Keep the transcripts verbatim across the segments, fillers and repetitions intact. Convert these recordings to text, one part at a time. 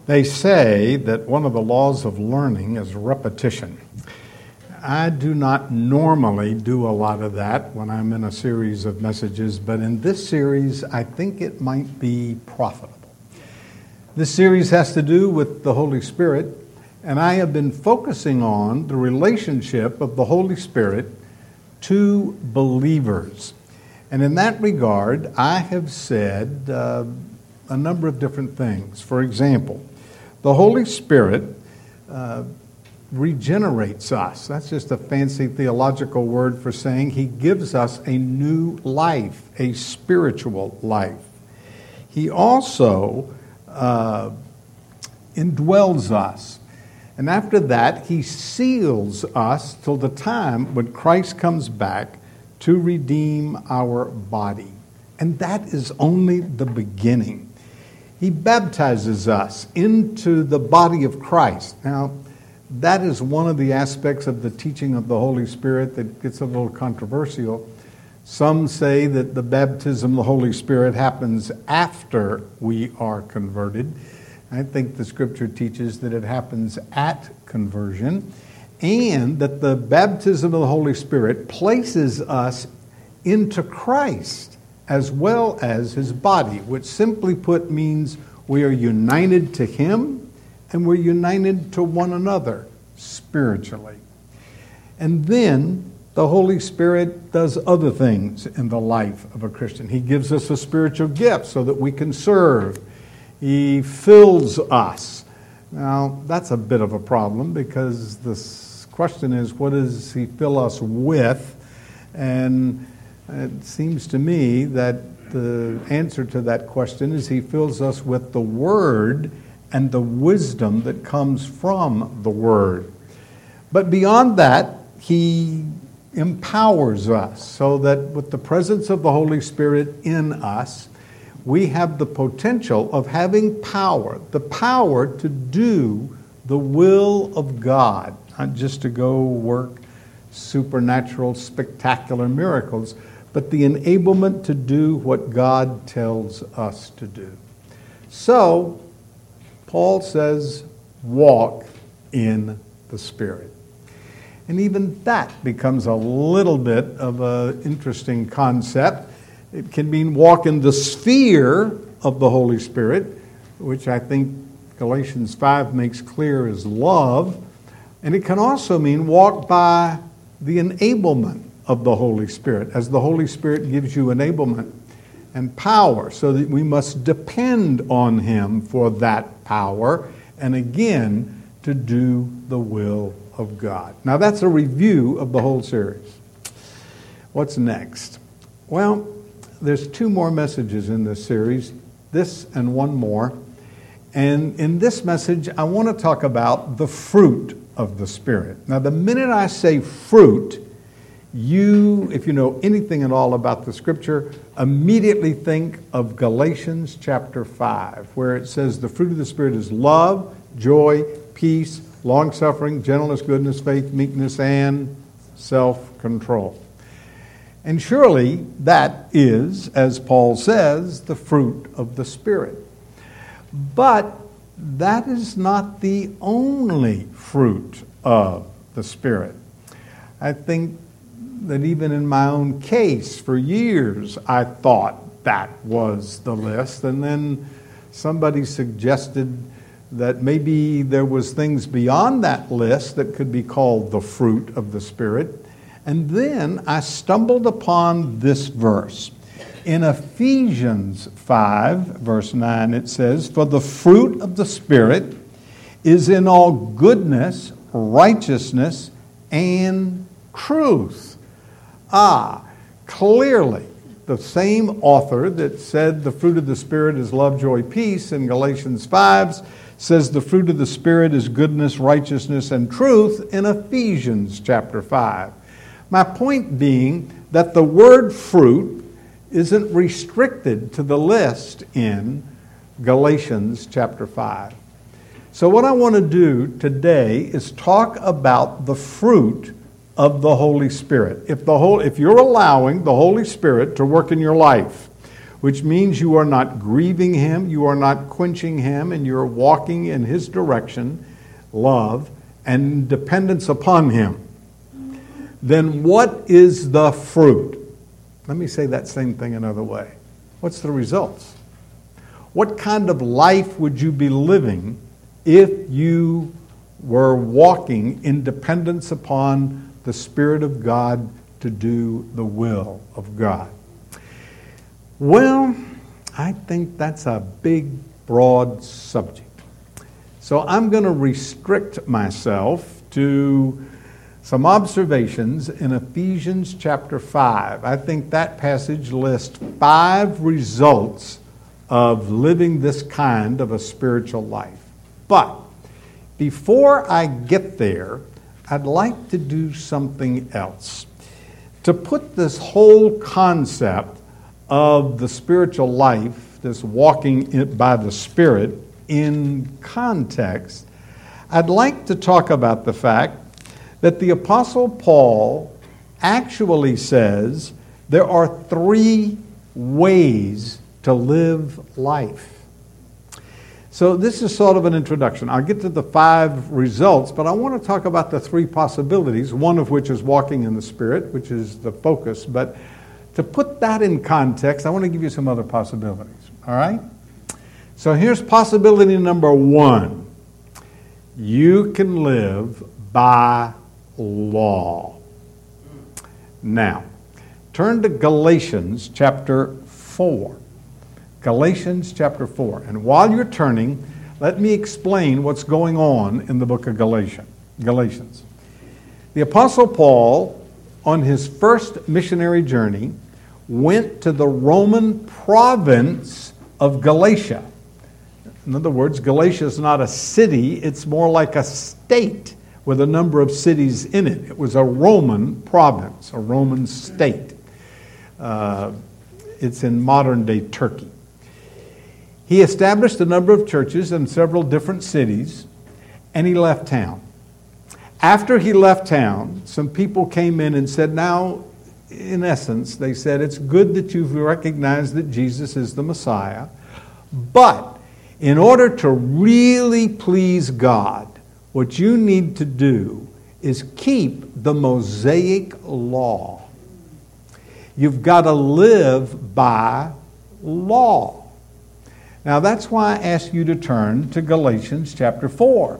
They say that one of the laws of learning is repetition. I do not normally do a lot of that when I'm in a series of messages, but in this series, I think it might be profitable. This series has to do with the Holy Spirit, and I have been focusing on the relationship of the Holy Spirit to believers. And in that regard, I have said uh, a number of different things. For example, the Holy Spirit uh, regenerates us. That's just a fancy theological word for saying He gives us a new life, a spiritual life. He also uh, indwells us. And after that, He seals us till the time when Christ comes back to redeem our body. And that is only the beginning. He baptizes us into the body of Christ. Now, that is one of the aspects of the teaching of the Holy Spirit that gets a little controversial. Some say that the baptism of the Holy Spirit happens after we are converted. I think the Scripture teaches that it happens at conversion, and that the baptism of the Holy Spirit places us into Christ as well as His body, which simply put means we are united to Him and we're united to one another spiritually. And then the Holy Spirit does other things in the life of a Christian. He gives us a spiritual gift so that we can serve. He fills us. Now, that's a bit of a problem because the question is, what does He fill us with? And it seems to me that the answer to that question is He fills us with the Word and the wisdom that comes from the Word. But beyond that, He empowers us so that with the presence of the Holy Spirit in us, we have the potential of having power, the power to do the will of God, not just to go work supernatural, spectacular miracles, but the enablement to do what God tells us to do. So, Paul says, walk in the Spirit. And even that becomes a little bit of an interesting concept. It can mean walk in the sphere of the Holy Spirit, which I think Galatians five makes clear is love. And it can also mean walk by the enablement of the Holy Spirit, as the Holy Spirit gives you enablement and power, so that we must depend on Him for that power, and again, to do the will of God. Now, that's a review of the whole series. What's next? Well, there's two more messages in this series, this and one more. And in this message, I want to talk about the fruit of the Spirit. Now, the minute I say fruit, you, if you know anything at all about the Scripture, immediately think of Galatians chapter five, where it says the fruit of the Spirit is love, joy, peace, long-suffering, gentleness, goodness, faith, meekness, and self-control. And surely that is, as Paul says, the fruit of the Spirit. But that is not the only fruit of the Spirit. I think that even in my own case, for years, I thought that was the list. And then somebody suggested that maybe there was things beyond that list that could be called the fruit of the Spirit. And then I stumbled upon this verse. In Ephesians five, verse nine, it says, "For the fruit of the Spirit is in all goodness, righteousness, and truth." Ah, clearly, the same author that said the fruit of the Spirit is love, joy, peace in Galatians five says the fruit of the Spirit is goodness, righteousness, and truth in Ephesians chapter five. My point being that the word fruit isn't restricted to the list in Galatians chapter five. So what I want to do today is talk about the fruit of the Holy Spirit. If the whole, if you're allowing the Holy Spirit to work in your life, which means you are not grieving Him, you are not quenching Him, and you're walking in His direction, love, and dependence upon Him, then what is the fruit? Let me say that same thing another way. What's the results? What kind of life would you be living if you were walking in dependence upon the Spirit of God to do the will of God? Well, I think that's a big, broad subject. So I'm going to restrict myself to some observations in Ephesians chapter five. I think that passage lists five results of living this kind of a spiritual life. But before I get there, I'd like to do something else. To put this whole concept of the spiritual life, this walking by the Spirit, in context, I'd like to talk about the fact that the Apostle Paul actually says there are three ways to live life. So this is sort of an introduction. I'll get to the five results, but I want to talk about the three possibilities, one of which is walking in the Spirit, which is the focus. But to put that in context, I want to give you some other possibilities. All right? So here's possibility number one. You can live by law. Now, turn to Galatians chapter four. Galatians chapter four. And while you're turning, let me explain what's going on in the book of Galatians. Galatians. The Apostle Paul, on his first missionary journey, went to the Roman province of Galatia. In other words, Galatia is not a city, it's more like a state with a number of cities in it. It was a Roman province, a Roman state. Uh, it's in modern-day Turkey. He established a number of churches in several different cities, and he left town. After he left town, some people came in and said, now, in essence, they said, it's good that you've recognized that Jesus is the Messiah, but in order to really please God, what you need to do is keep the Mosaic law. You've got to live by law. Now that's why I ask you to turn to Galatians chapter four.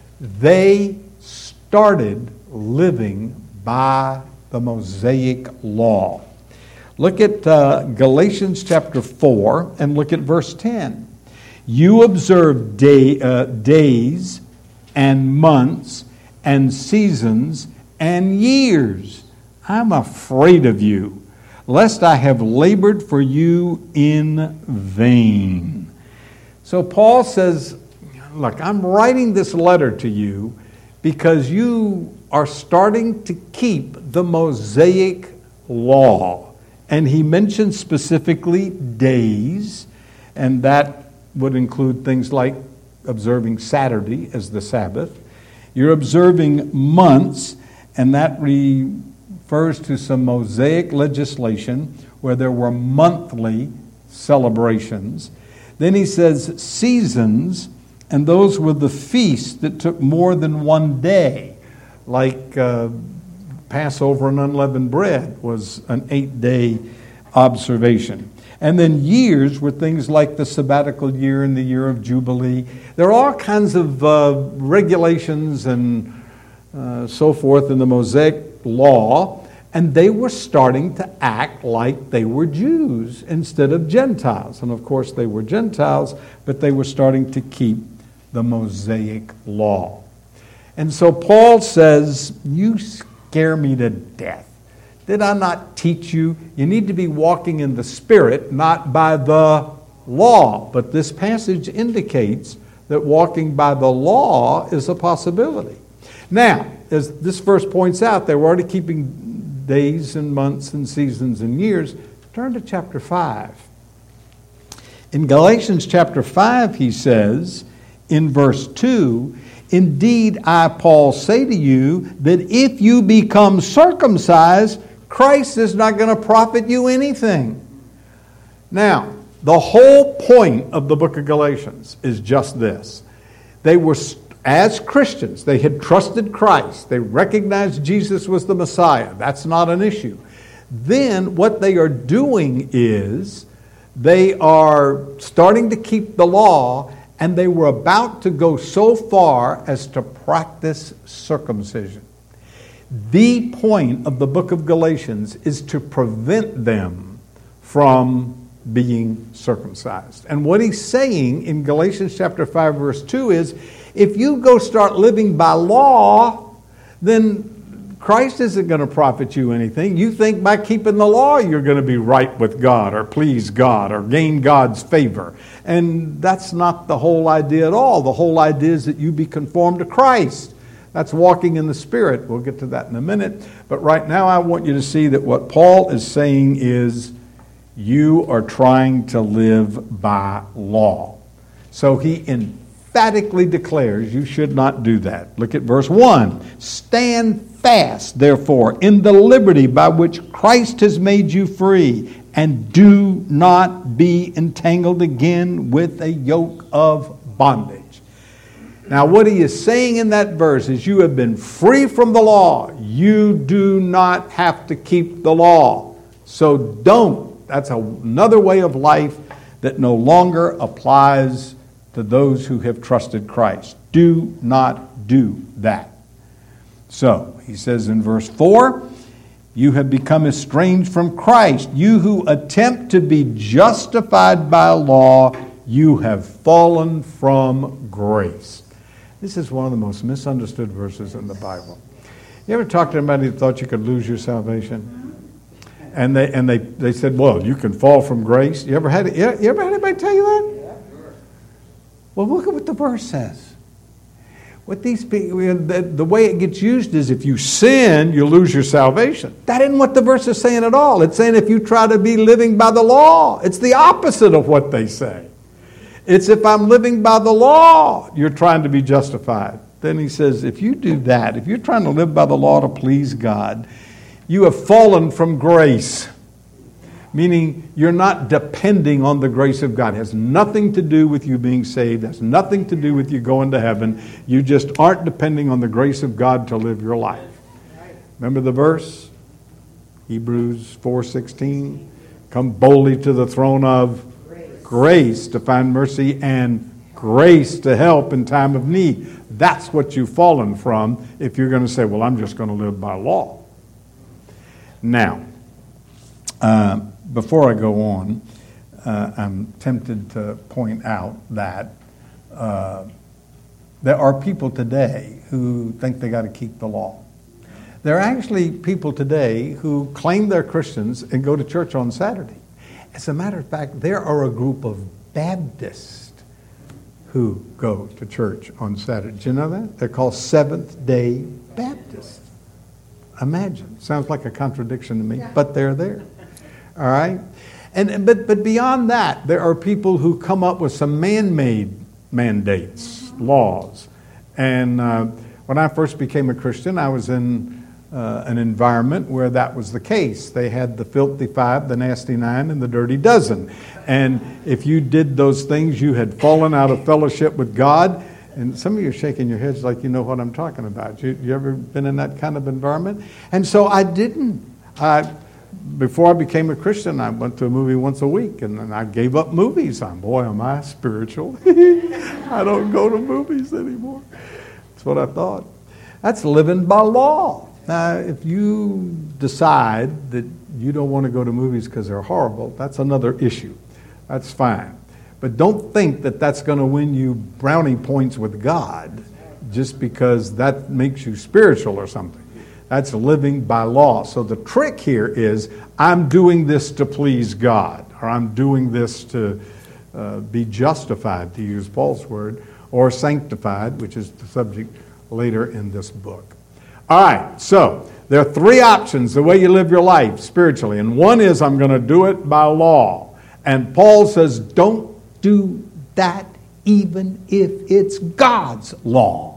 They started living by the Mosaic law. Look at uh, Galatians chapter four and look at verse ten. You observe day, uh, days and months and seasons and years. I'm afraid of you, lest I have labored for you in vain. So Paul says, look, I'm writing this letter to you because you are starting to keep the Mosaic law. And he mentions specifically days, and that would include things like observing Saturday as the Sabbath. You're observing months, and that refers to some Mosaic legislation where there were monthly celebrations. Then he says seasons, and those were the feasts that took more than one day, like uh, Passover and unleavened bread was an eight-day observation. And then years were things like the sabbatical year and the year of Jubilee. There are all kinds of uh, regulations and uh, so forth in the Mosaic law, and they were starting to act like they were Jews instead of Gentiles. And of course they were Gentiles, but they were starting to keep the Mosaic law. And so Paul says, you scare me to death. Did I not teach you? You need to be walking in the Spirit, not by the law. But this passage indicates that walking by the law is a possibility. Now, as this verse points out, they were already keeping days and months and seasons and years. Turn to chapter five. In Galatians chapter five, he says, in verse two, indeed, I, Paul, say to you that if you become circumcised, Christ is not going to profit you anything. Now, The whole point of the book of Galatians is just this. They were, as Christians, they had trusted Christ. They recognized Jesus was the Messiah. That's not an issue. Then what they are doing is they are starting to keep the law, and they were about to go so far as to practice circumcision. The point of the book of Galatians is to prevent them from being circumcised. And what he's saying in Galatians chapter five verse two is, if you go start living by law, then Christ isn't going to profit you anything. You think by keeping the law you're going to be right with God or please God or gain God's favor. And that's not the whole idea at all. The whole idea is that you be conformed to Christ. That's walking in the Spirit. We'll get to that in a minute. But right now I want you to see that what Paul is saying is, you are trying to live by law. So he emphatically declares you should not do that. Look at verse one. Stand fast, therefore, in the liberty by which Christ has made you free, and do not be entangled again with a yoke of bondage. Now, what he is saying in that verse is you have been free from the law. You do not have to keep the law. So don't. That's another way of life that no longer applies to those who have trusted Christ. Do not do that. So, he says in verse four, you have become estranged from Christ. You who attempt to be justified by law, you have fallen from grace. This is one of the most misunderstood verses in the Bible. You ever talk to anybody who thought you could lose your salvation? And they and they, they said, well, you can fall from grace. You ever had you ever had anybody tell you that? Yeah, sure. Well, look at what the verse says. What these people, the, the way it gets used is if you sin, you lose your salvation. That isn't what the verse is saying at all. It's saying if you try to be living by the law. It's the opposite of what they say. It's if I'm living by the law, you're trying to be justified. Then he says, if you do that, if you're trying to live by the law to please God, you have fallen from grace, meaning you're not depending on the grace of God. It has nothing to do with you being saved. It has nothing to do with you going to heaven. You just aren't depending on the grace of God to live your life. Remember the verse? Hebrews four sixteen. Come boldly to the throne of grace, grace to find mercy and grace to help in time of need. That's what you've fallen from if you're going to say, well, I'm just going to live by law. Now, uh, before I go on, uh, I'm tempted to point out that uh, there are people today who think they got to keep the law. There are actually people today who claim they're Christians and go to church on Saturday. As a matter of fact, there are a group of Baptists who go to church on Saturday. Do you know that? They're called Seventh-day Baptists. Imagine. Sounds like a contradiction to me, yeah. But they're there. All right? And but but beyond that, there are people who come up with some man-made mandates, laws. And uh, when I first became a Christian, I was in uh, an environment where that was the case. They had the filthy five, the nasty nine, and the dirty dozen. And if you did those things, you had fallen out of fellowship with God. And some of you are shaking your heads like you know what I'm talking about. You, you ever been in that kind of environment? And so I didn't. I, before I became a Christian, I went to a movie once a week, and then I gave up movies. I'm, boy, am I spiritual. I don't go to movies anymore. That's what I thought. That's living by law. Now, if you decide that you don't want to go to movies because they're horrible, that's another issue. That's fine. But don't think that that's going to win you brownie points with God just because that makes you spiritual or something. That's living by law. So the trick here is I'm doing this to please God, or I'm doing this to uh, be justified, to use Paul's word, or sanctified, which is the subject later in this book. All right, so there are three options, the way you live your life spiritually. And one is I'm going to do it by law. And Paul says don't do that even if it's God's law.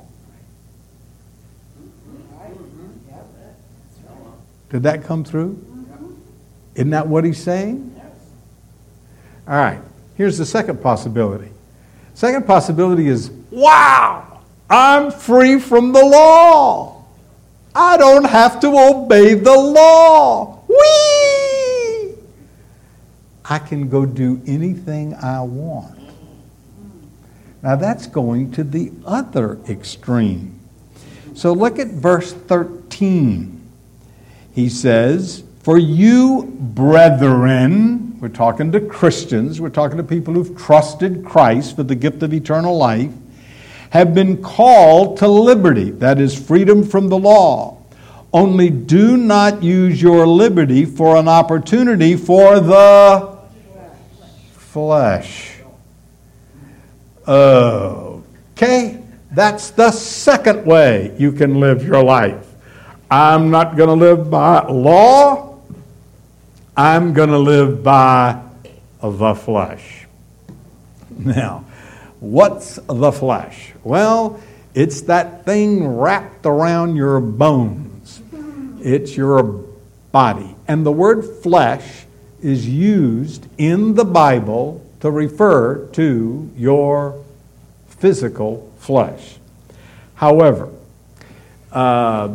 Did that come through? Isn't that what he's saying? All right. Here's the second possibility. Second possibility is, wow, I'm free from the law. I don't have to obey the law. Whee! I can go do anything I want. Now that's going to the other extreme. So look at verse thirteen. He says, for you, brethren, we're talking to Christians, we're talking to people who've trusted Christ for the gift of eternal life, have been called to liberty, that is freedom from the law. Only do not use your liberty for an opportunity for the flesh. Okay, that's the second way you can live your life. I'm not going to live by law. I'm going to live by the flesh. Now, what's the flesh? Well, it's that thing wrapped around your bones. It's your body. And the word flesh is used in the Bible to refer to your physical flesh. However, uh,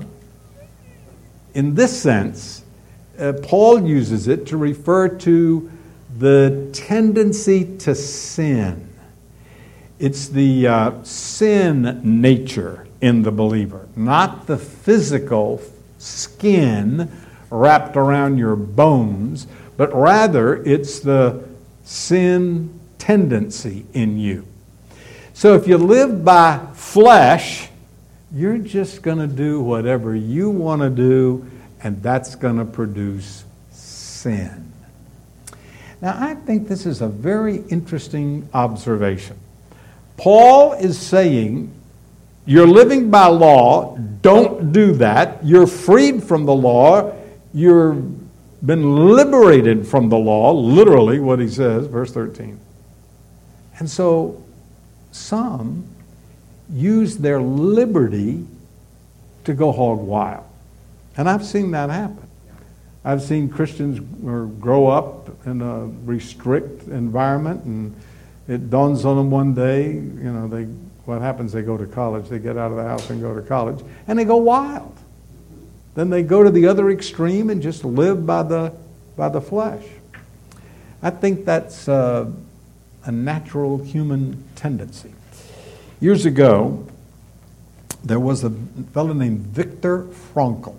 in this sense, uh, Paul uses it to refer to the tendency to sin. It's the uh, sin nature in the believer, not the physical skin wrapped around your bones, but rather it's the sin tendency in you. So if you live by flesh, you're just going to do whatever you want to do, and that's going to produce sin. Now, I think this is a very interesting observation. Paul is saying, you're living by law, don't do that. You're freed from the law. You've been liberated from the law, literally what he says, verse thirteen. And so some use their liberty to go hog wild. And I've seen that happen. I've seen Christians grow up in a restrict environment, and it dawns on them one day, you know, they what happens, they go to college, they get out of the house and go to college, and they go wild. Then they go to the other extreme and just live by the by the flesh. I think that's uh, a natural human tendency. Years ago, there was a fellow named Viktor Frankl.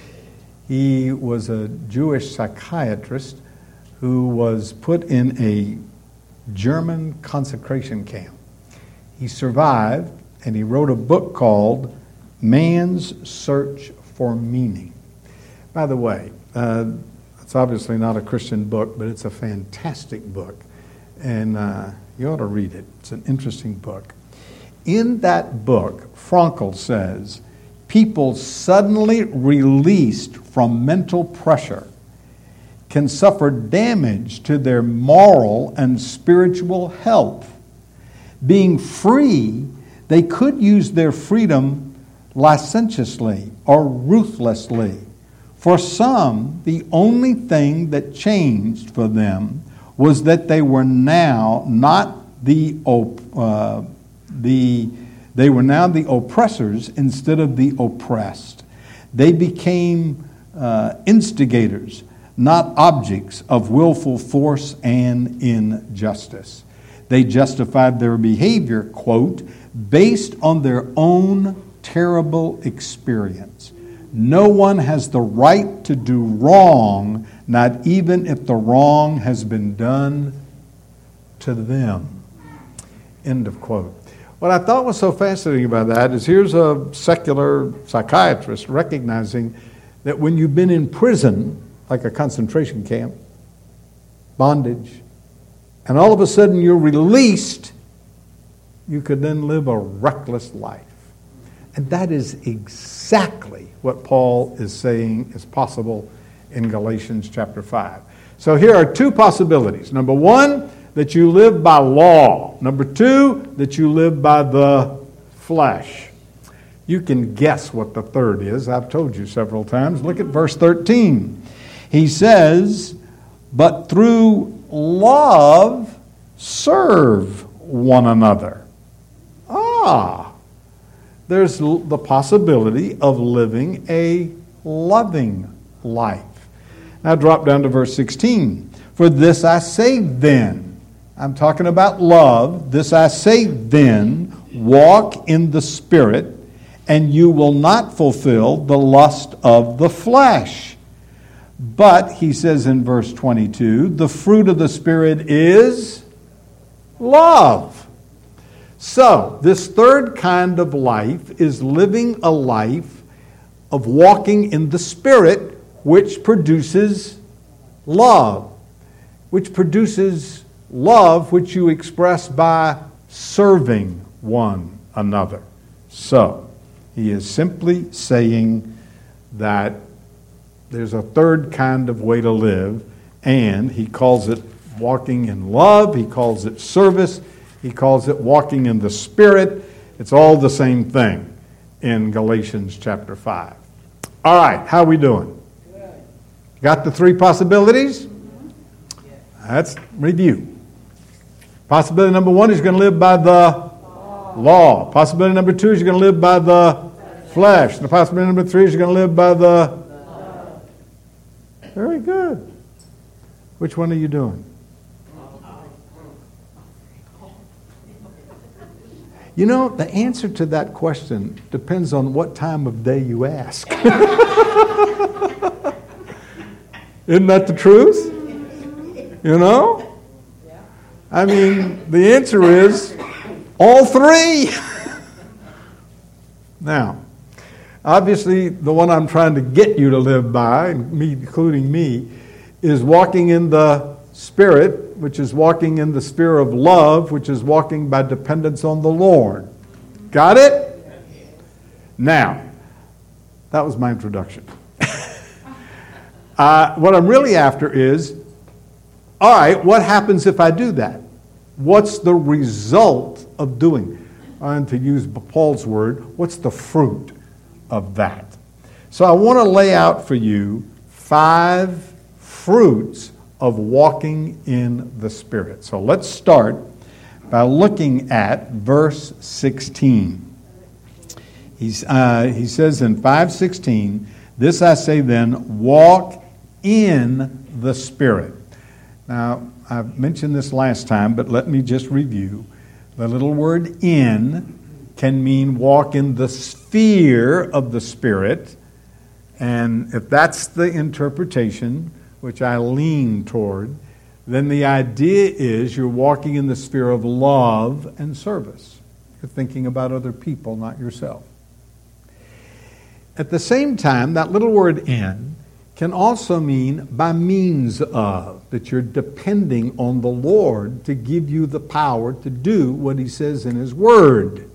He was a Jewish psychiatrist who was put in a German concentration camp. He survived, and he wrote a book called Man's Search for Meaning. By the way, uh, it's obviously not a Christian book, but it's a fantastic book, and uh, you ought to read it. It's an interesting book. In that book, Frankl says, people suddenly released from mental pressure can suffer damage to their moral and spiritual health. Being free, they could use their freedom licentiously or ruthlessly. For some, the only thing that changed for them was that they were now not the uh, the they were now the oppressors instead of the oppressed. They became uh, instigators, not objects of willful force and injustice. They justified their behavior, quote, based on their own terrible experience. No one has the right to do wrong, not even if the wrong has been done to them. End of quote. What I thought was so fascinating about that is here's a secular psychiatrist recognizing that when you've been in prison, like a concentration camp, bondage, and all of a sudden you're released, you could then live a reckless life. And that is exactly what Paul is saying is possible in Galatians chapter five. So here are two possibilities. Number one, that you live by law. Number two, that you live by the flesh. You can guess what the third is. I've told you several times. Look at verse thirteen. He says, but through love serve one another. Ah, there's the possibility of living a loving life. Now drop down to verse sixteen. For this I say then, I'm talking about love. This I say then, walk in the Spirit, and you will not fulfill the lust of the flesh. But, he says in verse twenty-two, the fruit of the Spirit is love. So, this third kind of life is living a life of walking in the Spirit, which produces love. Which produces love, which you express by serving one another. So, he is simply saying that there's a third kind of way to live, and he calls it walking in love, he calls it service, he calls it walking in the Spirit. It's all the same thing in Galatians chapter five. All right, how are we doing? Got the three possibilities? Let's review. Possibility number one is you're going to live by the law. law. Possibility number two is you're going to live by the flesh. The possibility number three is you're going to live by the... Very good. Which one are you doing? You know, the answer to that question depends on what time of day you ask. Isn't that the truth? You know? I mean, the answer is all three. Now, obviously, the one I'm trying to get you to live by, me, including me, is walking in the Spirit, which is walking in the sphere of love, which is walking by dependence on the Lord. Got it? Now, that was my introduction. uh, what I'm really after is, all right, what happens if I do that? What's the result of doing it? And to use Paul's word, what's the fruit of that? So I want to lay out for you five fruits of walking in the Spirit. So let's start by looking at verse sixteen. He's, uh, he says in five sixteen, this I say then, walk in the Spirit. Now, I've mentioned this last time, but let me just review. The little word in can mean walk in the sphere of the Spirit. And if that's the interpretation, which I lean toward, then the idea is you're walking in the sphere of love and service. You're thinking about other people, not yourself. At the same time, that little word in can also mean by means of, that you're depending on the Lord to give you the power to do what He says in His Word.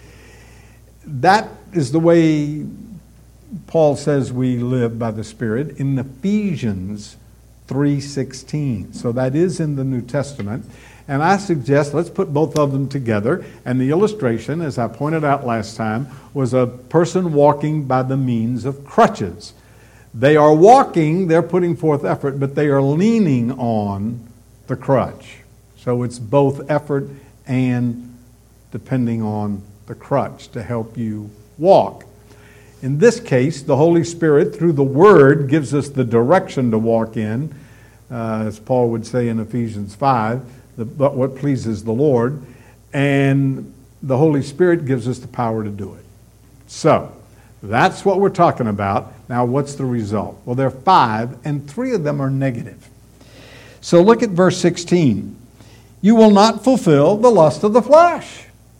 That is the way Paul says we live by the Spirit in Ephesians three sixteen. So that is in the New Testament. And I suggest let's put both of them together. And the illustration, as I pointed out last time, was a person walking by the means of crutches. They are walking, they're putting forth effort, but they are leaning on the crutch. So it's both effort and depending on the crutch to help you walk. In this case, the Holy Spirit, through the Word, gives us the direction to walk in, uh, as Paul would say in Ephesians five, the, but what pleases the Lord, and the Holy Spirit gives us the power to do it. So, that's what we're talking about. Now, what's the result? Well, there are five, and three of them are negative. So look at verse sixteen. You will not fulfill the lust of the flesh.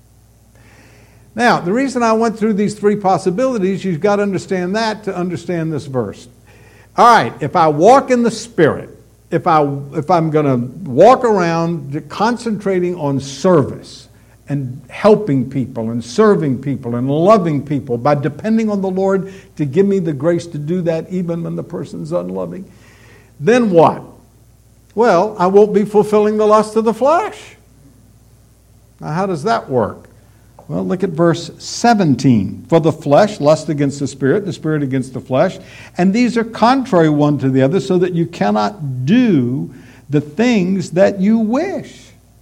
Now, the reason I went through these three possibilities, you've got to understand that to understand this verse. All right, if I walk in the Spirit, if, I, if I'm going to walk around concentrating on service and helping people and serving people and loving people by depending on the Lord to give me the grace to do that even when the person's unloving, then what? Well, I won't be fulfilling the lust of the flesh. Now, how does that work? Well, look at verse seventeen. For the flesh lusts against the Spirit, the Spirit against the flesh, and these are contrary one to the other, so that you cannot do the things that you wish.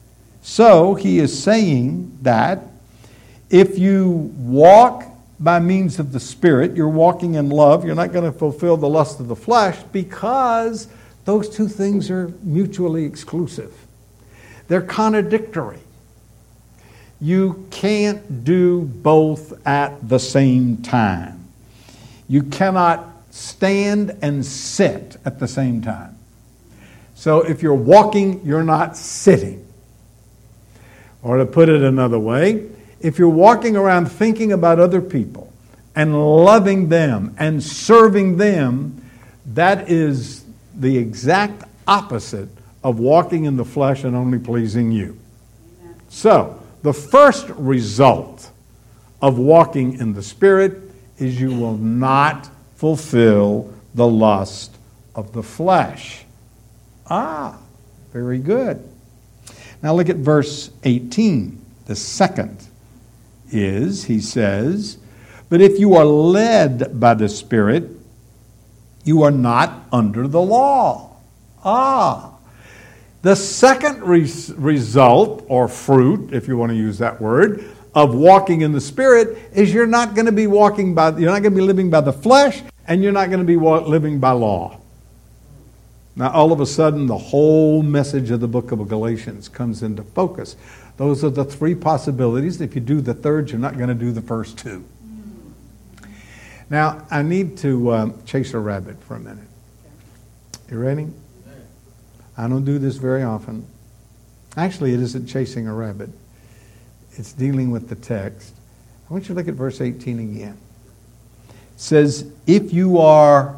So he is saying that if you walk by means of the Spirit, you're walking in love, you're not going to fulfill the lust of the flesh, because those two things are mutually exclusive. They're contradictory. You can't do both at the same time. You cannot stand and sit at the same time. So if you're walking, you're not sitting. Or to put it another way, if you're walking around thinking about other people and loving them and serving them, that is the exact opposite of walking in the flesh and only pleasing you. Amen. So, the first result of walking in the Spirit is you will not fulfill the lust of the flesh. Ah, very good. Now look at verse eighteen. The second is, he says, but if you are led by the Spirit, you are not under the law. Ah. The second res- result, or fruit, if you want to use that word, of walking in the Spirit is you're not going to be walking by, you're not going to be living by the flesh, and you're not going to be wa- living by law. Now, all of a sudden, the whole message of the book of Galatians comes into focus. Those are the three possibilities. If you do the third, you're not going to do the first two. Now, I need to um, chase a rabbit for a minute. You ready? I don't do this very often. Actually, it isn't chasing a rabbit. It's dealing with the text. I want you to look at verse eighteen again. It says, if you are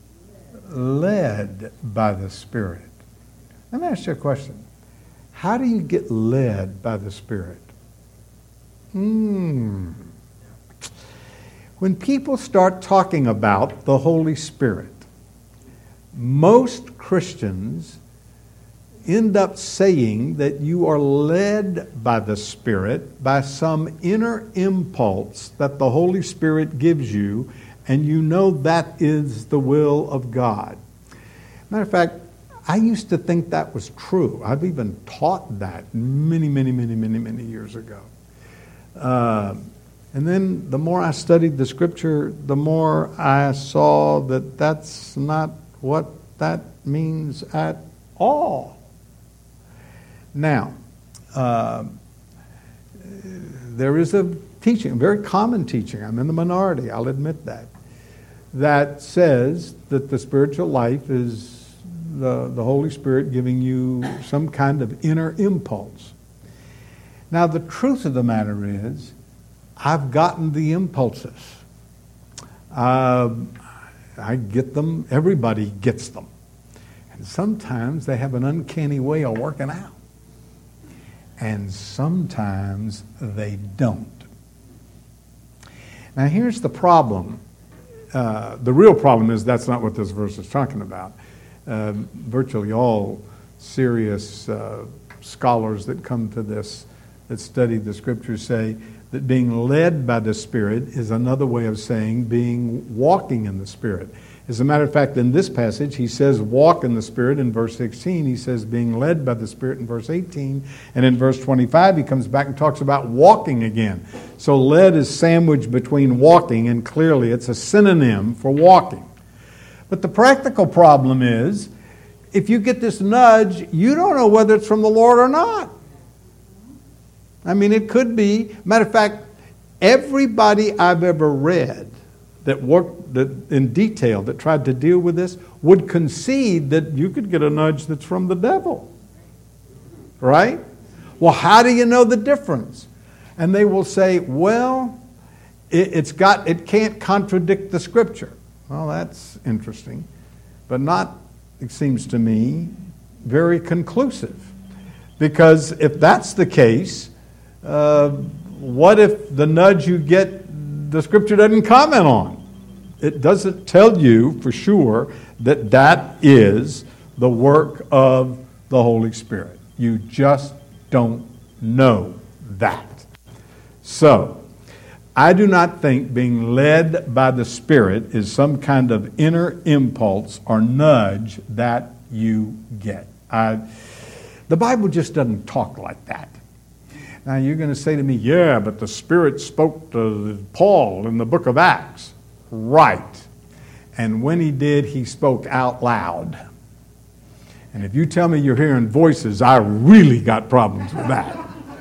led by the Spirit. Let me ask you a question. How do you get led by the Spirit? Hmm. When people start talking about the Holy Spirit, most Christians end up saying that you are led by the Spirit by some inner impulse that the Holy Spirit gives you, and you know that is the will of God. Matter of fact, I used to think that was true. I've even taught that many, many, many, many, many years ago. Uh, and then the more I studied the Scripture, the more I saw that that's not what that means at all. Now, uh, there is a teaching, a very common teaching, I'm in the minority, I'll admit that, that says that the spiritual life is the, the Holy Spirit giving you some kind of inner impulse. Now, the truth of the matter is, I've gotten the impulses. Uh, I get them, everybody gets them. And sometimes they have an uncanny way of working out. And sometimes they don't. Now here's the problem. Uh, the real problem is that's not what this verse is talking about. Uh, virtually all serious uh, scholars that come to this, that study the Scriptures, say that being led by the Spirit is another way of saying being walking in the Spirit. As a matter of fact, in this passage, he says walk in the Spirit in verse sixteen. He says being led by the Spirit in verse eighteen. And in verse twenty-five, he comes back and talks about walking again. So led is sandwiched between walking, and clearly it's a synonym for walking. But the practical problem is, if you get this nudge, you don't know whether it's from the Lord or not. I mean, it could be. Matter of fact, everybody I've ever read that worked that in detail, that tried to deal with this, would concede that you could get a nudge that's from the devil. Right? Well, how do you know the difference? And they will say, well, it, it's got, it can't contradict the Scripture. Well, that's interesting, but not, it seems to me, very conclusive. Because if that's the case, uh, what if the nudge you get, the Scripture doesn't comment on? It doesn't tell you for sure that that is the work of the Holy Spirit. You just don't know that. So, I do not think being led by the Spirit is some kind of inner impulse or nudge that you get. I, The Bible just doesn't talk like that. Now you're going to say to me, yeah, but the Spirit spoke to Paul in the book of Acts. Right. And when he did, he spoke out loud. And if you tell me you're hearing voices, I really got problems with that.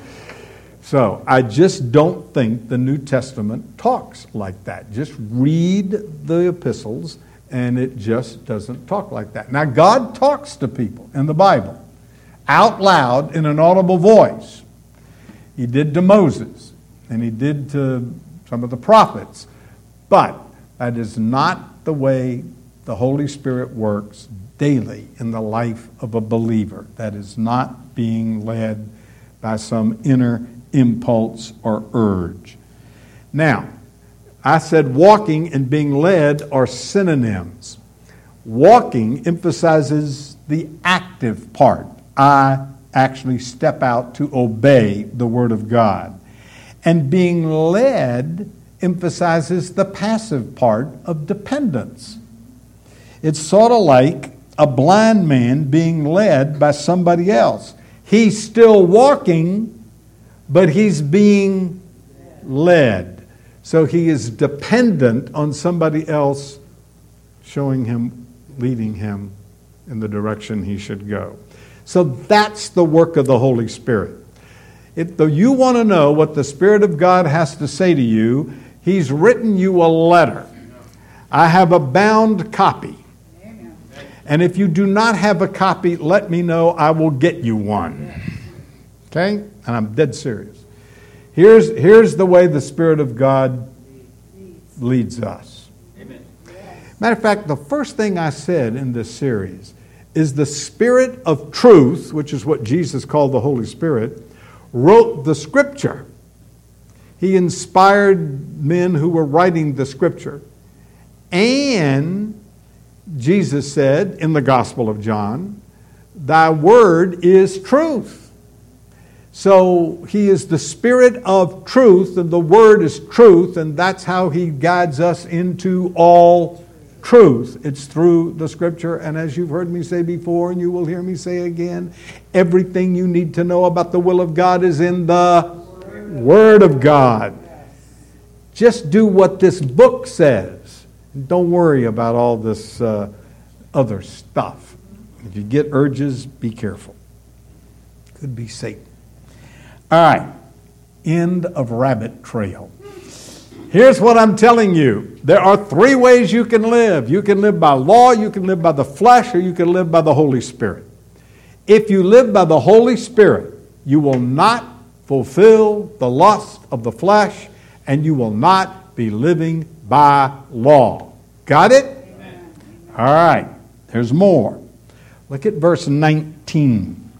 So I just don't think the New Testament talks like that. Just read the epistles, and it just doesn't talk like that. Now, God talks to people in the Bible out loud in an audible voice. He did to Moses, and he did to some of the prophets. But that is not the way the Holy Spirit works daily in the life of a believer. That is not being led by some inner impulse or urge. Now, I said walking and being led are synonyms. Walking emphasizes the active part. I actually step out to obey the Word of God. And being led emphasizes the passive part of dependence. It's sort of like a blind man being led by somebody else. He's still walking, but he's being led. So he is dependent on somebody else showing him, leading him in the direction he should go. So that's the work of the Holy Spirit. If though you want to know what the Spirit of God has to say to you, He's written you a letter. I have a bound copy. And if you do not have a copy, let me know. I will get you one. Okay? And I'm dead serious. Here's, here's the way the Spirit of God leads us. Amen. Matter of fact, the first thing I said in this series is the Spirit of truth, which is what Jesus called the Holy Spirit, wrote the Scripture. He inspired men who were writing the Scripture. And Jesus said in the Gospel of John, thy word is truth. So he is the Spirit of truth, and the word is truth, and that's how he guides us into all truth. It's through the Scripture, and as you've heard me say before, and you will hear me say again, everything you need to know about the will of God is in the Word of God. Just do what this book says. Don't worry about all this uh, other stuff. If you get urges, be careful. Could be Satan. All right. End of rabbit trail. Here's what I'm telling you. There are three ways you can live. You can live by law, you can live by the flesh, or you can live by the Holy Spirit. If you live by the Holy Spirit, you will not fulfill the lust of the flesh, and you will not be living by law. Got it? Amen. All right. There's more. Look at verse nineteen.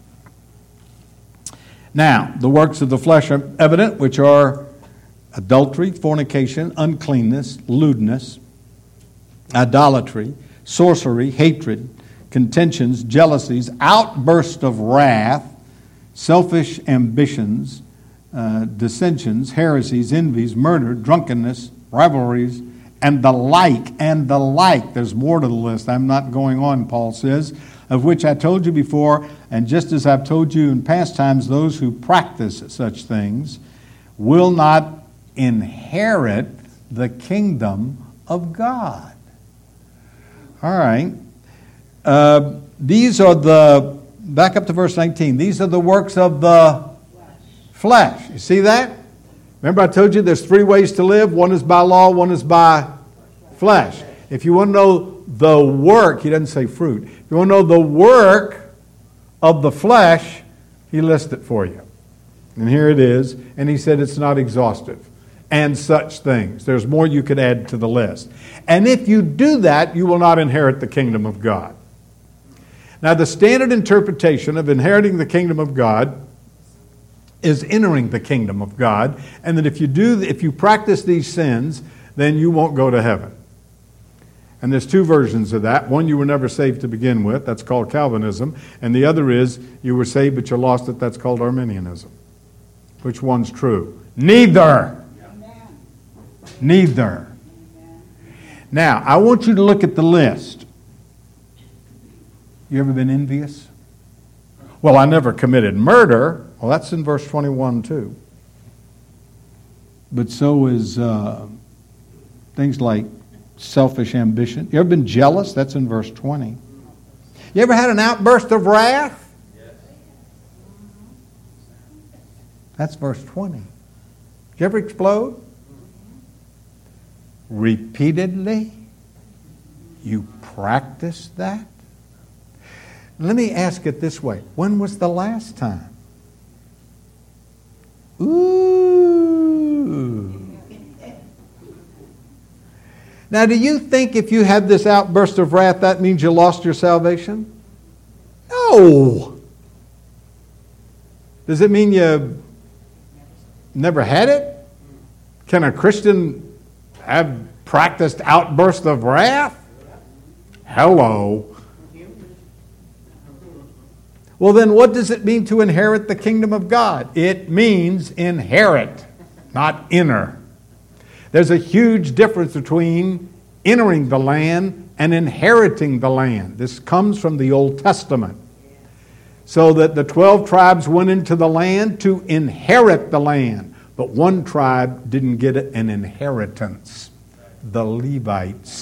Now, the works of the flesh are evident, which are adultery, fornication, uncleanness, lewdness, idolatry, sorcery, hatred, contentions, jealousies, outbursts of wrath, selfish ambitions, uh, dissensions, heresies, envies, murder, drunkenness, rivalries, and the like, and the like. There's more to the list. I'm not going on, Paul says, of which I told you before, and just as I've told you in past times, those who practice such things will not inherit the kingdom of God. All right. Uh, these are the, back up to verse nineteen, these are the works of the flesh. flesh. You see that? Remember I told you there's three ways to live. One is by law, one is by flesh. If you want to know the work, he doesn't say fruit. If you want to know the work of the flesh, he lists it for you. And here it is. And he said it's not exhaustive. And such things. There's more you could add to the list. And if you do that, you will not inherit the kingdom of God. Now, the standard interpretation of inheriting the kingdom of God is entering the kingdom of God, and that if you do, if you practice these sins, then you won't go to heaven. And there's two versions of that. One, you were never saved to begin with. That's called Calvinism. And the other is, you were saved but you lost it. That's called Arminianism. Which one's true? Neither. Amen. Neither. Amen. Now, I want you to look at the list. You ever been envious? Well, I never committed murder. Well, that's in verse twenty-one too. But so is uh, things like selfish ambition. You ever been jealous? That's in verse twenty. You ever had an outburst of wrath? Yes. That's verse twenty. Did you ever explode? Repeatedly? You practice that? Let me ask it this way. When was the last time? Ooh. Now, do you think if you had this outburst of wrath, that means you lost your salvation? No. Does it mean you never had it? Can a Christian have practiced outbursts of wrath? Hello. Well, then what does it mean to inherit the kingdom of God? It means inherit, not enter. There's a huge difference between entering the land and inheriting the land. This comes from the Old Testament. So that the twelve tribes went into the land to inherit the land. But one tribe didn't get an inheritance. The Levites.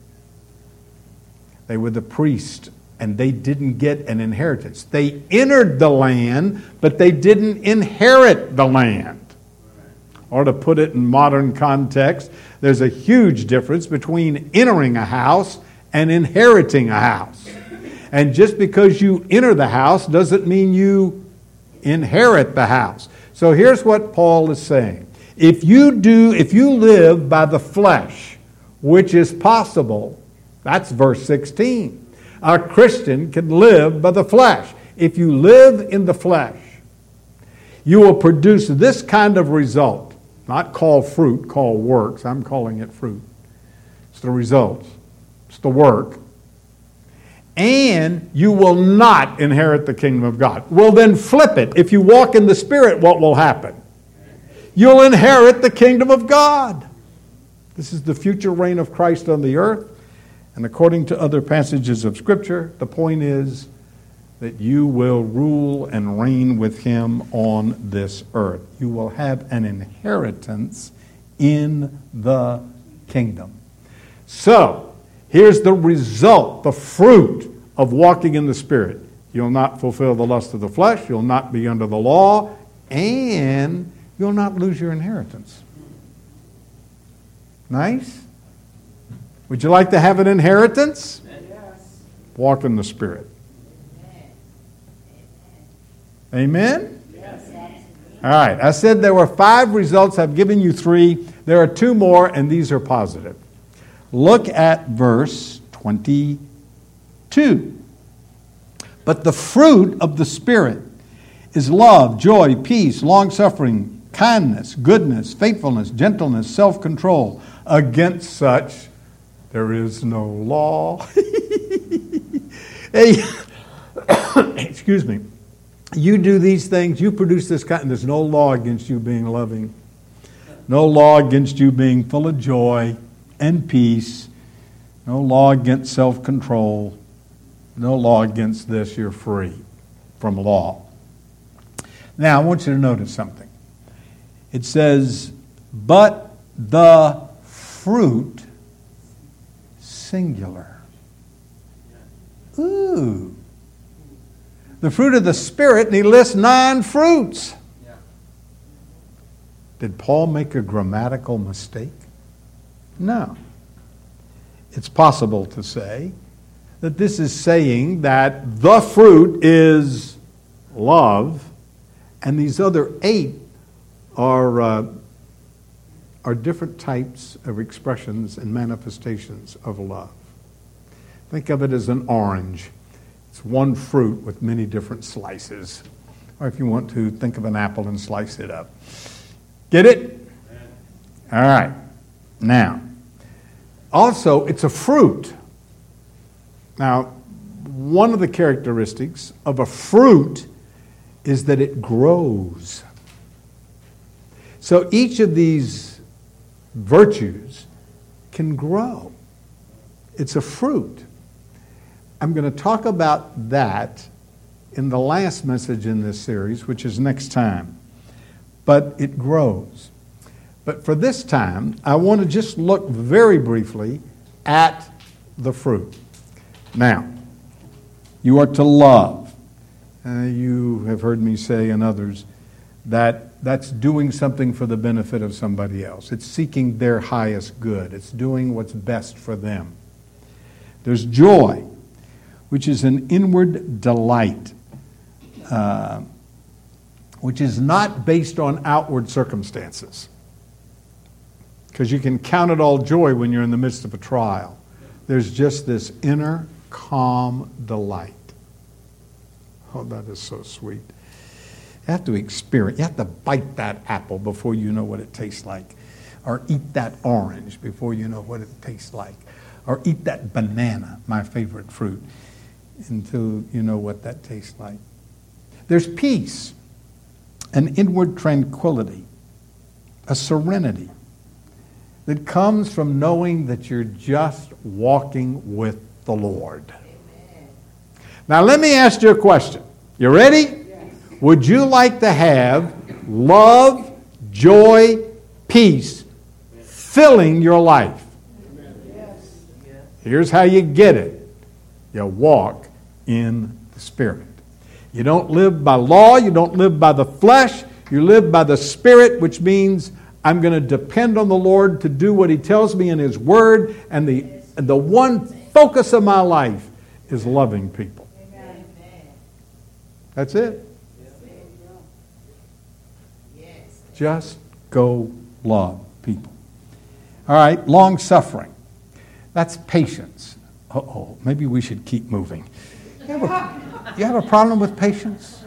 They were the priests, and they didn't get an inheritance. They entered the land, but they didn't inherit the land. Or to put it in modern context, there's a huge difference between entering a house and inheriting a house. And just because you enter the house doesn't mean you inherit the house. So here's what Paul is saying. If you do, if you live by the flesh, which is possible, that's verse sixteen. A Christian can live by the flesh. If you live in the flesh, you will produce this kind of result. Not called fruit, called works. I'm calling it fruit. It's the results. It's the work. And you will not inherit the kingdom of God. Well, then flip it. If you walk in the Spirit, what will happen? You'll inherit the kingdom of God. This is the future reign of Christ on the earth. And according to other passages of Scripture, the point is that you will rule and reign with him on this earth. You will have an inheritance in the kingdom. So, here's the result, the fruit of walking in the Spirit. You'll not fulfill the lust of the flesh, you'll not be under the law, and you'll not lose your inheritance. Nice? Would you like to have an inheritance? Yes. Walk in the Spirit. Amen? Yes. All right. I said there were five results. I've given you three. There are two more, and these are positive. Look at verse twenty-two. But the fruit of the Spirit is love, joy, peace, long-suffering, kindness, goodness, faithfulness, gentleness, self-control. Against such there is no law. Hey, excuse me. You do these things, you produce this kind, and there's no law against you being loving. No law against you being full of joy and peace. No law against self-control. No law against this. You're free from law. Now, I want you to notice something. It says, but the fruit, singular. Ooh. The fruit of the Spirit, and he lists nine fruits. Yeah. Did Paul make a grammatical mistake? No. It's possible to say that this is saying that the fruit is love, and these other eight are, uh, are different types of expressions and manifestations of love. Think of it as an orange. It's one fruit with many different slices. Or if you want to, think of an apple and slice it up. Get it? All right. Now, also, it's a fruit. Now, one of the characteristics of a fruit is that it grows. So each of these virtues can grow. It's a fruit. I'm going to talk about that in the last message in this series, which is next time. But it grows. But for this time, I want to just look very briefly at the fruit. Now, you are to love. Uh, you have heard me say, and others, that that's doing something for the benefit of somebody else. It's seeking their highest good. It's doing what's best for them. There's joy, which is an inward delight, uh, which is not based on outward circumstances. Because you can count it all joy when you're in the midst of a trial. There's just this inner calm delight. Oh, that is so sweet. You have to experience, you have to bite that apple before you know what it tastes like. Or eat that orange before you know what it tastes like. Or eat that banana, my favorite fruit, until you know what that tastes like. There's peace, an inward tranquility, a serenity that comes from knowing that you're just walking with the Lord. Amen. Now let me ask you a question. You ready? Yes. Would you like to have love, joy, peace filling your life? Yes. Here's how you get it. You walk in the Spirit. You don't live by law. You don't live by the flesh. You live by the Spirit, which means I'm going to depend on the Lord to do what He tells me in His Word, and the and the one focus of my life is loving people. Amen. That's it. Yes. Just go love people. All right, long suffering. That's patience. Uh-oh, maybe we should keep moving. You have a, you have a problem with patience?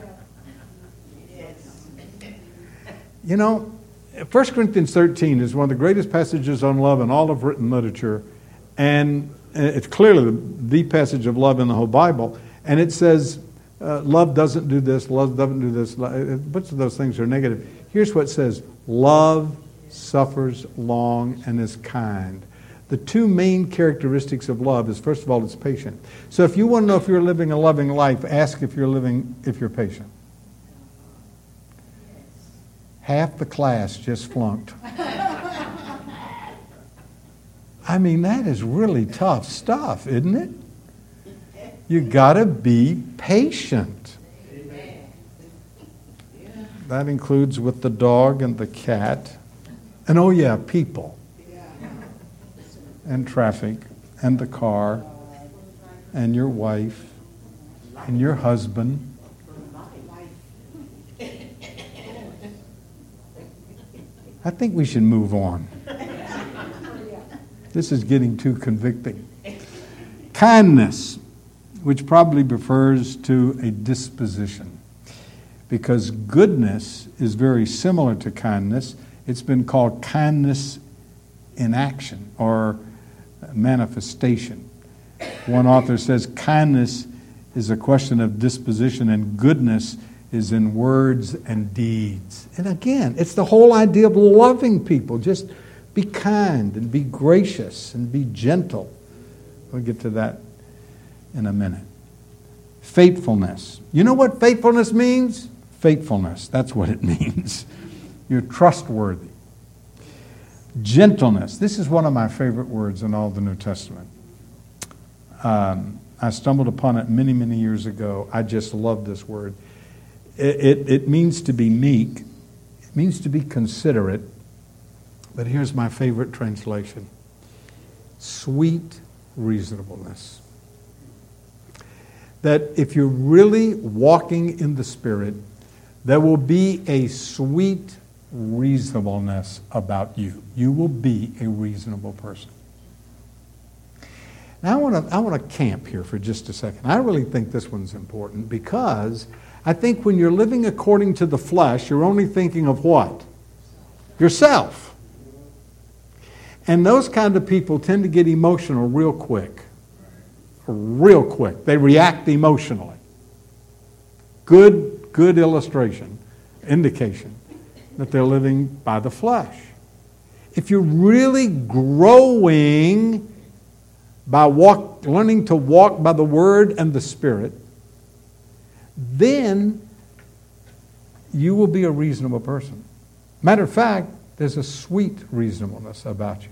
You know, First Corinthians thirteen is one of the greatest passages on love in all of written literature, and it's clearly the, the passage of love in the whole Bible. And it says, uh, love doesn't do this, love doesn't do this. A bunch of those things are negative. Here's what it says: love suffers long and is kind. The two main characteristics of love is, first of all, it's patient. So if you want to know if you're living a loving life, ask if you're living, if you're patient. Half the class just flunked. I mean, that is really tough stuff, isn't it? You got to be patient. That includes with the dog and the cat. And oh yeah, people. And traffic. And the car. And your wife. And your husband. I think we should move on. This is getting too convicting. Kindness, which probably refers to a disposition, because goodness is very similar to kindness. It's been called kindness in action or manifestation. One author says kindness is a question of disposition, and goodness is in words and deeds. And again, it's the whole idea of loving people. Just be kind and be gracious and be gentle. We'll get to that in a minute. Faithfulness. You know what faithfulness means? Faithfulness. That's what it means. You're trustworthy. Gentleness. This is one of my favorite words in all the New Testament. Um, I stumbled upon it many, many years ago. I just love this word. It, it, it means to be meek. It means to be considerate. But here's my favorite translation. Sweet reasonableness. That if you're really walking in the Spirit, there will be a sweet reasonableness about you. You will be a reasonable person. Now I want to I want to camp here for just a second. I really think this one's important because I think when you're living according to the flesh, you're only thinking of what? Yourself. And those kind of people tend to get emotional real quick. Real quick. They react emotionally. Good, good illustration, indication that they're living by the flesh. If you're really growing by walk, learning to walk by the Word and the Spirit, then you will be a reasonable person. Matter of fact, there's a sweet reasonableness about you.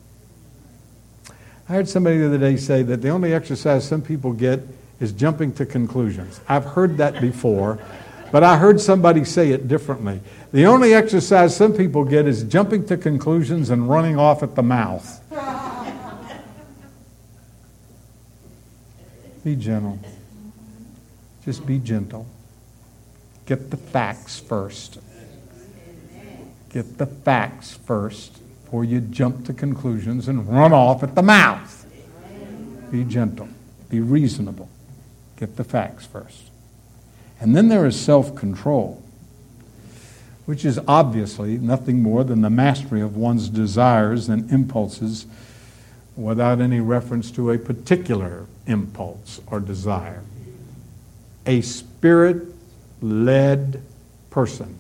I heard somebody the other day say that the only exercise some people get is jumping to conclusions. I've heard that before, but I heard somebody say it differently. The only exercise some people get is jumping to conclusions and running off at the mouth. Be gentle. Just be gentle. Get the facts first. Get the facts first before you jump to conclusions and run off at the mouth. Be gentle. Be reasonable. Get the facts first. And then there is self-control, which is obviously nothing more than the mastery of one's desires and impulses without any reference to a particular impulse or desire. A spirit-led person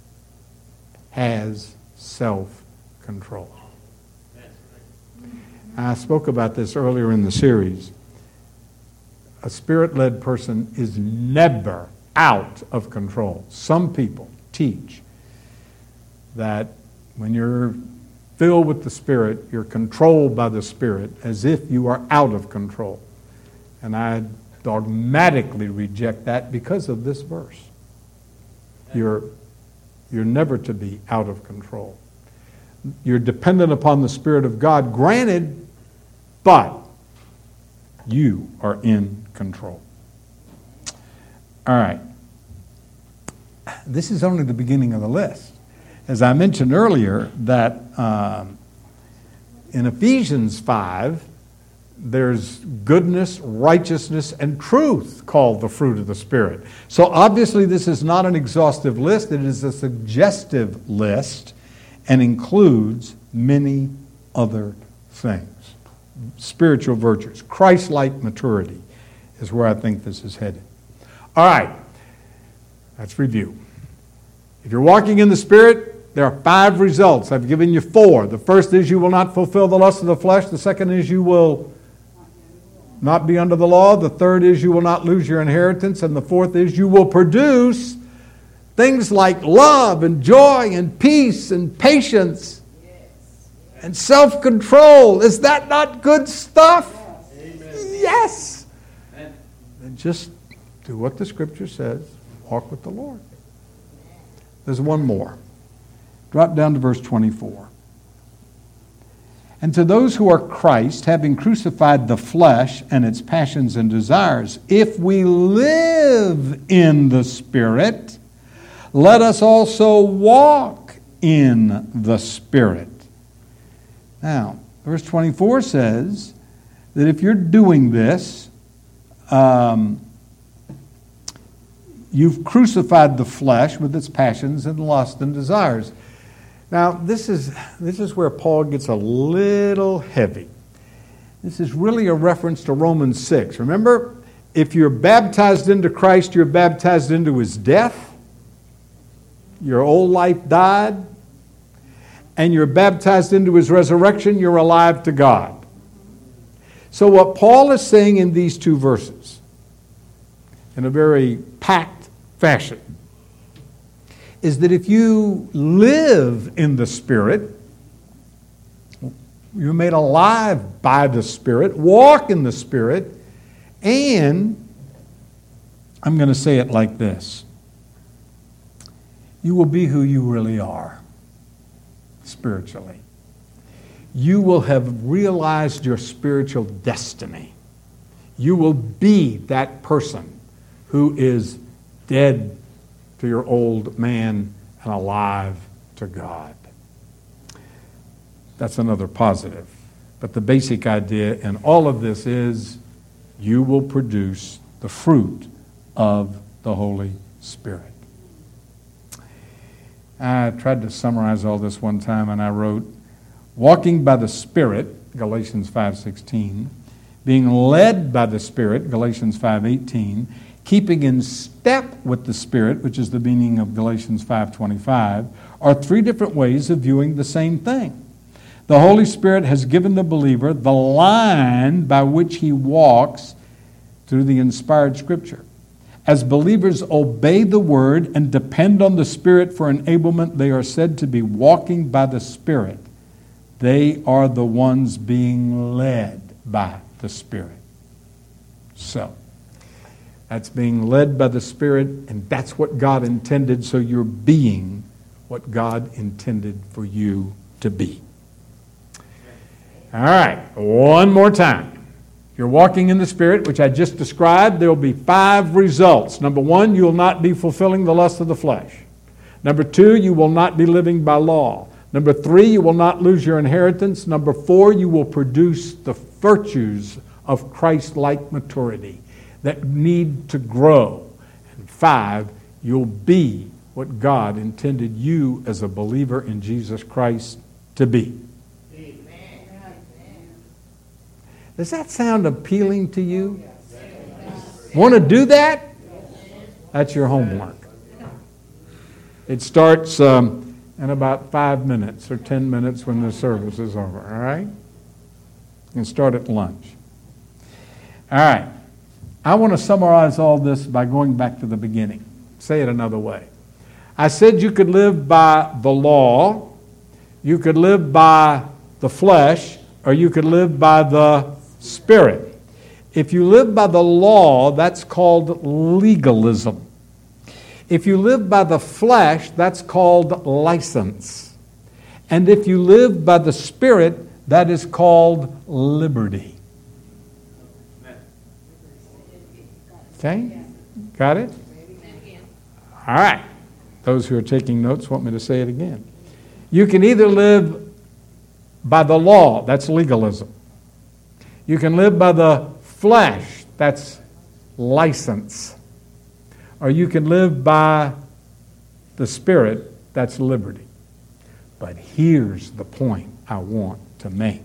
has self-control. I spoke about this earlier in the series. A spirit-led person is never out of control. Some people teach that when you're filled with the Spirit, you're controlled by the Spirit as if you are out of control. And I dogmatically reject that because of this verse. You're, you're never to be out of control. You're dependent upon the Spirit of God, granted, but you are in control. All right. This is only the beginning of the list. As I mentioned earlier, that um, in Ephesians five, there's goodness, righteousness, and truth called the fruit of the Spirit. So obviously this is not an exhaustive list. It is a suggestive list and includes many other things. Spiritual virtues, Christ-like maturity is where I think this is headed. All right, let's review. If you're walking in the Spirit, there are five results. I've given you four. The first is you will not fulfill the lust of the flesh. The second is you will not be under the law. The third is you will not lose your inheritance. And the fourth is you will produce things like love and joy and peace and patience and self-control. Is that not good stuff? Amen. Yes. Amen. And just do what the Scripture says. Walk with the Lord. There's one more. Drop down to verse twenty-four. And to those who are Christ, having crucified the flesh and its passions and desires, if we live in the Spirit, let us also walk in the Spirit. Now, verse twenty-four says that if you're doing this, um, you've crucified the flesh with its passions and lust and desires. Now, this is this is where Paul gets a little heavy. This is really a reference to Romans six. Remember, if you're baptized into Christ, you're baptized into His death. Your old life died. And you're baptized into His resurrection, you're alive to God. So what Paul is saying in these two verses, in a very packed fashion, is that if you live in the Spirit, you're made alive by the Spirit, walk in the Spirit, and I'm going to say it like this: you will be who you really are spiritually. You will have realized your spiritual destiny. You will be that person who is dead to your old man and alive to God. That's another positive. But the basic idea in all of this is you will produce the fruit of the Holy Spirit. I tried to summarize all this one time, and I wrote, walking by the Spirit, Galatians five sixteen, being led by the Spirit, Galatians five eighteen, keeping in step with the Spirit, which is the meaning of Galatians five twenty-five, are three different ways of viewing the same thing. The Holy Spirit has given the believer the line by which he walks through the inspired Scripture. As believers obey the Word and depend on the Spirit for enablement, they are said to be walking by the Spirit. They are the ones being led by the Spirit. So, that's being led by the Spirit, and that's what God intended, so you're being what God intended for you to be. All right, one more time. You're walking in the Spirit, which I just described. There will be five results. Number one, you will not be fulfilling the lust of the flesh. Number two, you will not be living by law. Number three, you will not lose your inheritance. Number four, you will produce the virtues of Christ-like maturity that need to grow. And five, you'll be what God intended you as a believer in Jesus Christ to be. Does that sound appealing to you? Want to do that? That's your homework. It starts um, in about five minutes or ten minutes when the service is over, all right? You can start at lunch. All right. I want to summarize all this by going back to the beginning. Say it another way. I said you could live by the law, you could live by the flesh, or you could live by the Spirit. If you live by the law, that's called legalism. If you live by the flesh, that's called license. And if you live by the Spirit, that is called liberty. Okay? Got it? All right. Those who are taking notes want me to say it again. You can either live by the law, that's legalism. You can live by the flesh, that's license. Or you can live by the Spirit, that's liberty. But here's the point I want to make.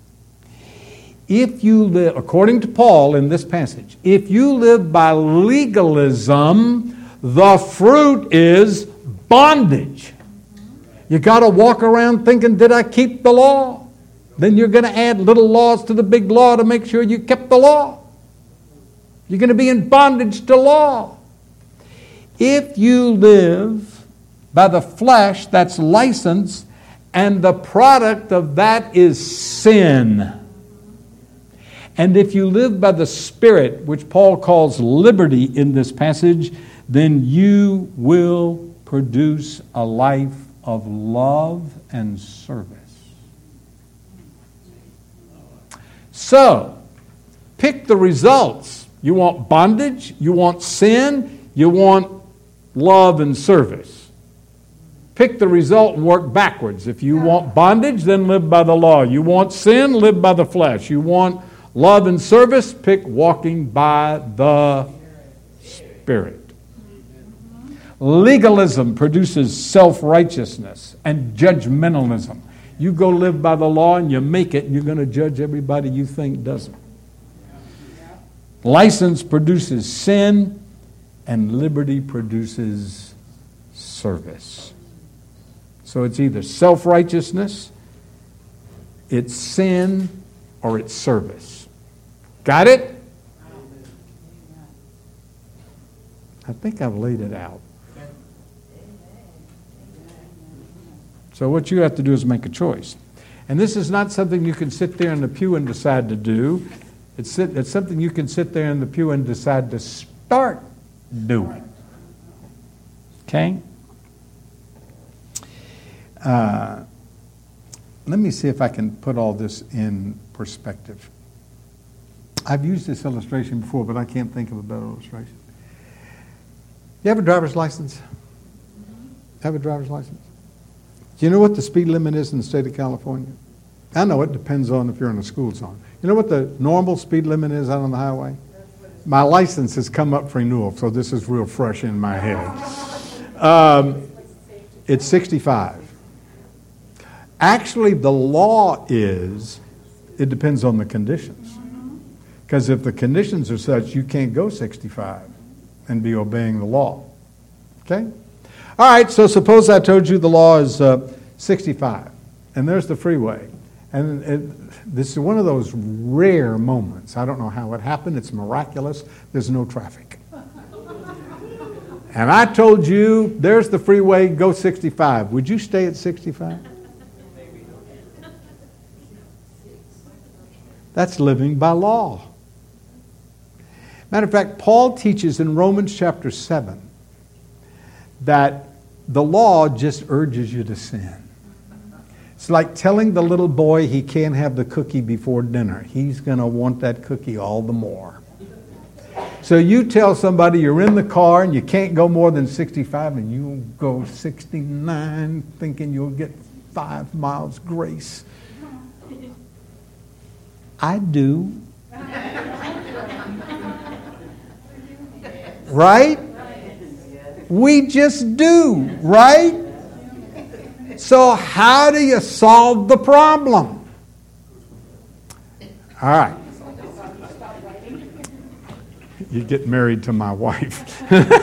If you live, according to Paul in this passage, if you live by legalism, the fruit is bondage. You got to walk around thinking, did I keep the law? Then you're going to add little laws to the big law to make sure you kept the law. You're going to be in bondage to law. If you live by the flesh, that's license, and the product of that is sin. And if you live by the Spirit, which Paul calls liberty in this passage, then you will produce a life of love and service. So, pick the results. You want bondage, you want sin, you want love and service. Pick the result and work backwards. If you want bondage, then live by the law. You want sin, live by the flesh. You want love and service, pick walking by the Spirit. Legalism produces self-righteousness and judgmentalism. You go live by the law and you make it, and you're going to judge everybody you think doesn't. License produces sin, and liberty produces service. So it's either self-righteousness, it's sin, or it's service. Got it? I think I've laid it out. So what you have to do is make a choice. And this is not something you can sit there in the pew and decide to do. It's, sit, it's something you can sit there in the pew and decide to start doing. Okay? Uh, let me see if I can put all this in perspective. I've used this illustration before, but I can't think of a better illustration. You have a driver's license? Have a driver's license? Do you know what the speed limit is in the state of California? I know it depends on if you're in a school zone. You know what the normal speed limit is out on the highway? My license has come up for renewal, so this is real fresh in my head. Um, it's sixty-five. Actually, the law is, it depends on the conditions. Because if the conditions are such, you can't go sixty-five and be obeying the law. Okay? All right, so suppose I told you the law is uh, sixty-five, and there's the freeway. And it, this is one of those rare moments. I don't know how it happened. It's miraculous. There's no traffic. and I told you, there's the freeway, go sixty-five. Would you stay at sixty-five? That's living by law. Matter of fact, Paul teaches in Romans chapter seven that the law just urges you to sin. It's like telling the little boy he can't have the cookie before dinner. He's going to want that cookie all the more. So you tell somebody you're in the car and you can't go more than sixty-five, and you go sixty-nine thinking you'll get five miles grace. I do. Right? We just do, right? So how do you solve the problem? All right. You get married to my wife.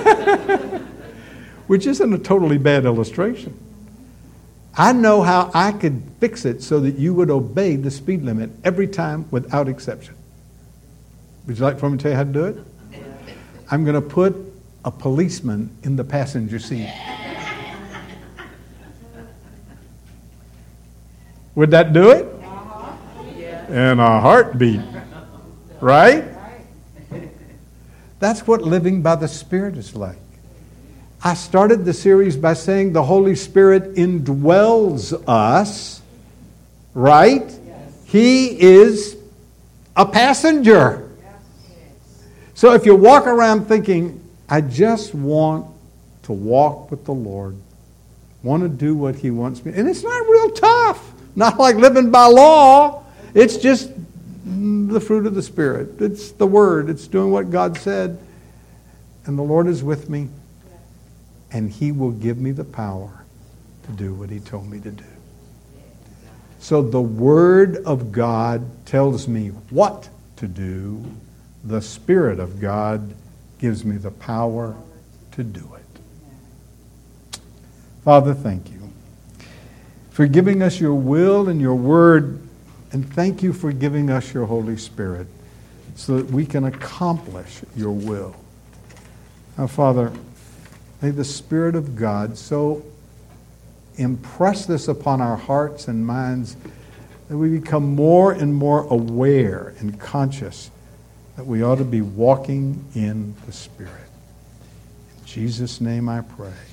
Which isn't a totally bad illustration. I know how I could fix it so that you would obey the speed limit every time without exception. Would you like for me to tell you how to do it? I'm going to put a policeman in the passenger seat. Would that do it? In a heartbeat. Right? That's what living by the Spirit is like. I started the series by saying the Holy Spirit indwells us. Right? He is a passenger. So if you walk around thinking, I just want to walk with the Lord, want to do what He wants me, and it's not real tough. Not like living by law. It's just the fruit of the Spirit. It's the Word. It's doing what God said. And the Lord is with me. And He will give me the power to do what He told me to do. So the Word of God tells me what to do. The Spirit of God gives me the power to do it. Father, thank you for giving us your will and your word, and thank you for giving us your Holy Spirit so that we can accomplish your will. Now, Father, may the Spirit of God so impress this upon our hearts and minds that we become more and more aware and conscious that we ought to be walking in the Spirit. In Jesus' name I pray.